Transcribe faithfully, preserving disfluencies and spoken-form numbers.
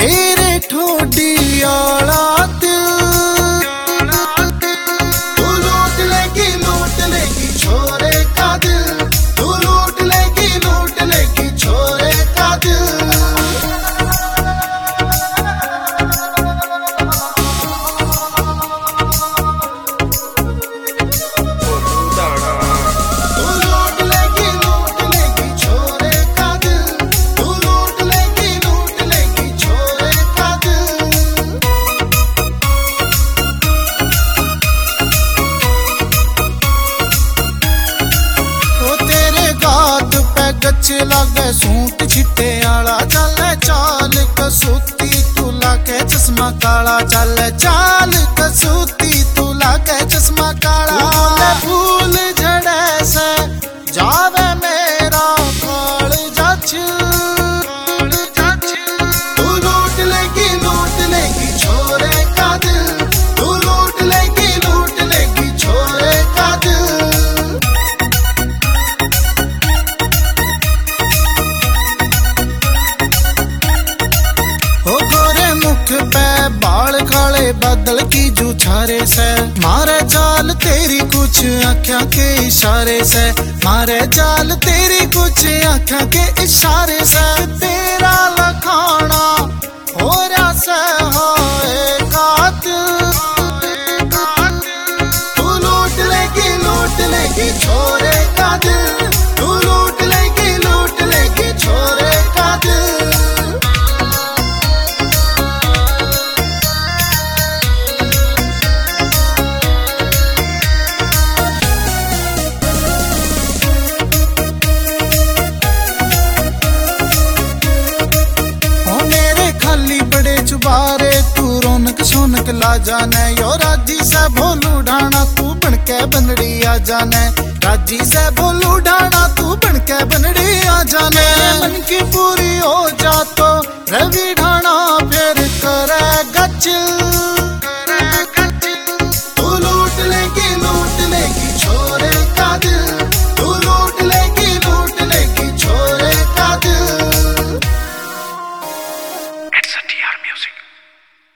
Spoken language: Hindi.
तेरे ठोडी आला दिल तू लूट लेगी लूट लेगी छोरे का दिल तू लूट लेगी लूट लेगी छोरे का दिल गच लागे सूट छिट्टे आला चले चाल कसूती तू लागे चश्मा काला चले चाल कसूती तू लागे चश्मा काला फूल झड़े से जावे मेरा काल जाच तू लूट लेगी लूट लेगी छोरे का दिल तू लूट लेगी लूट लेगी छोरे का दिल पे बाल काले बादल की जुछारे से मारे चाल तेरी कुछ आँखों के इशारे से मारे चाल तेरी कुछ आँखों के इशारे से तेरा लखाना हो रहा से होए कातिल तू लूट लेगी लूट लेगी छोरे का दिल तू लूट लेगी लूट लेगी छोरे का दिल चुबारे तू रौनक सोनक ला जाने यो राजी से भोलू ढाना तू बनके बनड़ी आ जाने राजी से भोलू ढाना तू बनके बनड़ी आ जाने मन की पूरी हो जा तो रवि ढाना फिर करे गच